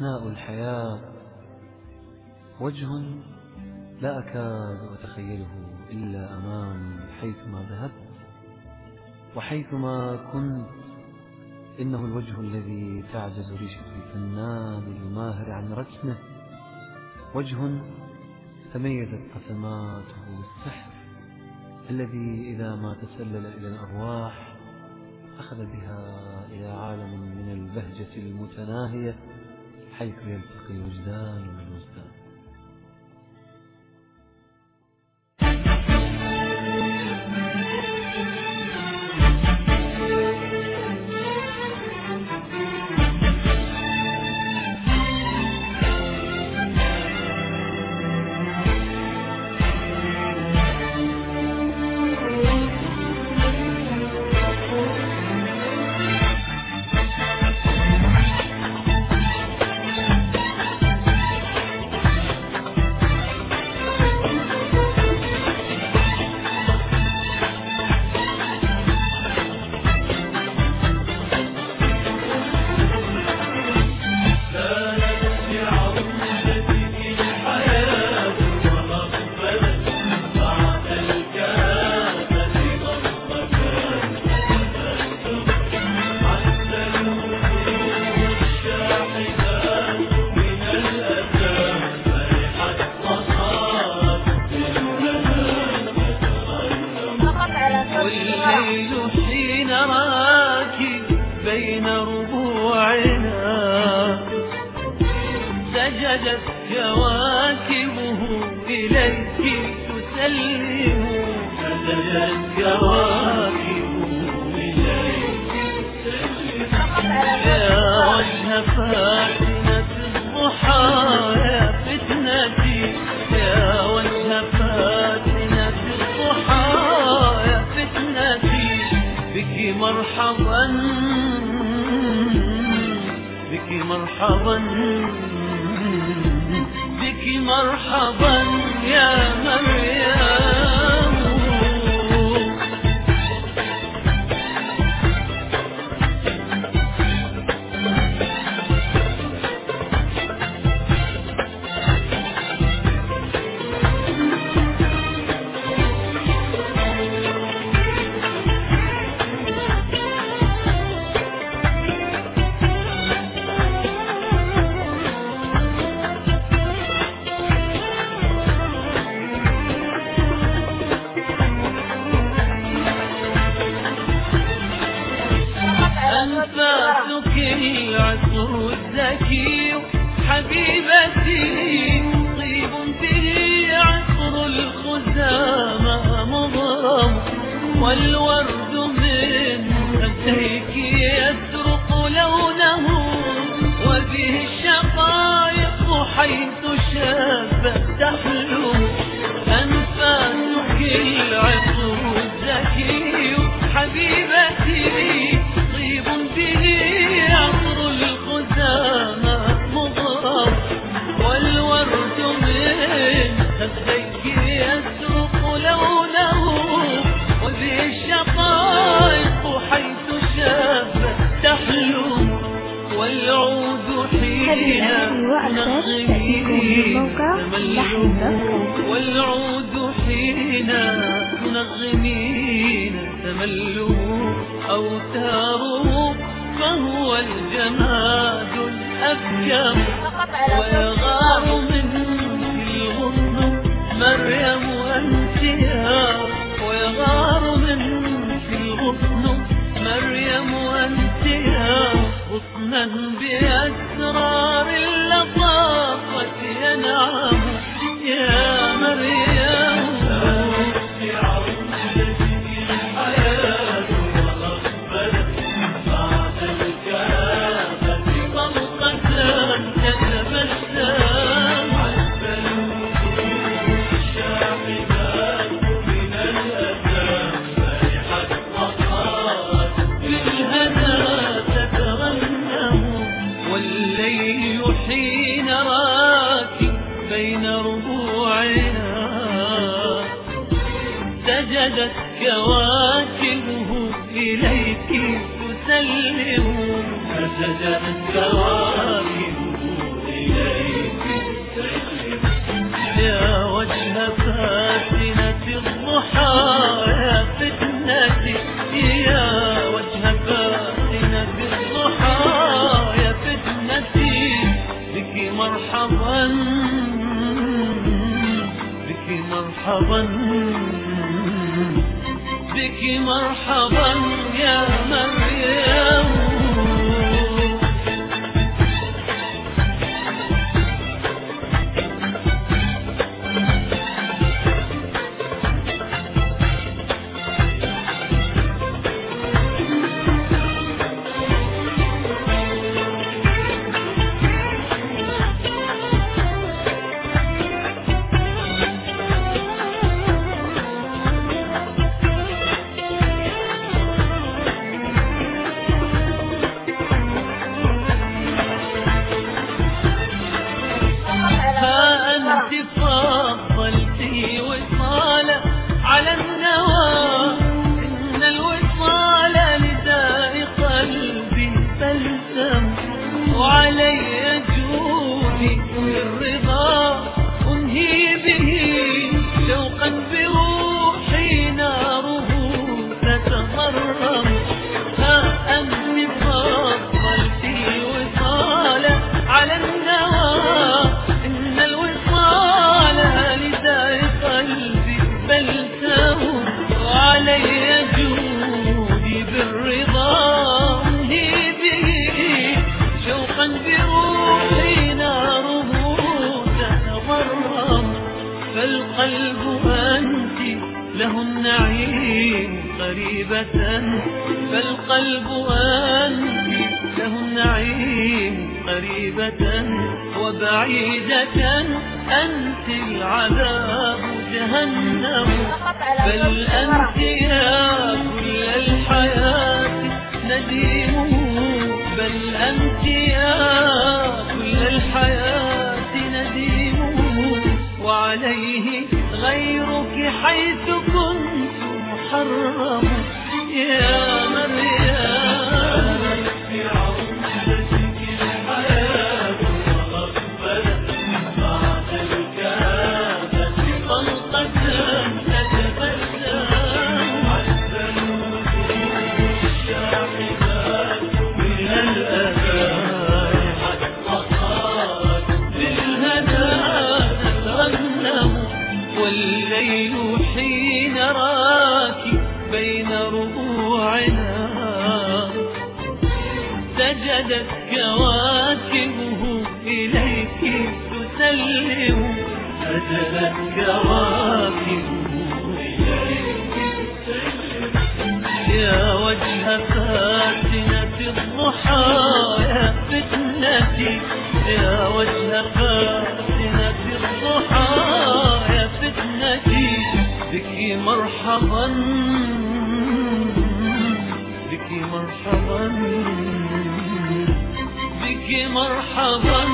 أثناء الحياة وجه لا أكاد أتخيله إلا أمامي حيثما ذهبت وحيثما كنت. إنه الوجه الذي تعجز ريشة الفنان الماهر عن رسمه، وجه تميزت قسماته بالسحر الذي إذا ما تسلل إلى الأرواح أخذ بها إلى عالم من البهجة المتناهية حيث يلتقي الوجدان والوجدان. والليل حين راكي بين ربوعنا سجدت كواكبه إليك تسلم، سجدت كواكبه إليك تسلم. يا وجه فاتنة الضحى يا فتنتي، يا وجه فاتنة الضحى يا فتنتي، بك مرحبا بك مرحبا بك مرحبا يا مريم. أنفاسك العطر الزكي حبيبتي، طيب به عطر الخزامى مضرم، والورد من خديك يسرق لونه، وبه الشقائق حيث شابت تحلم. أنفاسك العطر الزكي حبيبتي، طيب به عطر الخزامى مضرم، والورد من خديك يسرق لونه، وذي الشقائق حيث شابت تحلم. والعود حين تنغمين تمله، والعود حين تنغمين تمله، أوتاره فهو الجماد الأبكم، ويغار منك الغصن مريم أنتها، ويغار منك الغصن مريم أنتها، غصنا بأسرار اللطافة ينعم يا مريم. والليل حين راكي بين ربوعنا سجدت كواكبه إليك تسلم، سجدت كواكبه مرحبا بك مرحبا يا مريم. فضلتي وصالة على النوى، إن الوصال لداء قلبي بلسم، وعلي جودي بالرضا أنهي به شوقا بروحي ناره تتغرم. ها أنت فضلتي وصالة على النوى، إن الوصال لداء قلبي بلسم، وعلي جودي بالرضا أنهي به شوقا بروحي ناره تتغرم. فالقلب أنت له النعيم قريبة، فالقلب أنت له النعيم قريبة، وبعيدة أنت العذاب جهنم. بل أنت يا كل الحياة نديمه، بل أنت يا كل الحياة نديمه، وعليه غيرك حيث كنت محرم يا مريم. والليل حين راك بين ربوعنا سجدت كواكبه إليك تسلم، سجدت كواكبه إليك تسلم. يا وجه فاتنة الضحى يا فتنتي، يا وجه فاتنة الضحى يا فتنتي، بك مرحبا بك مرحبا بك مرحبا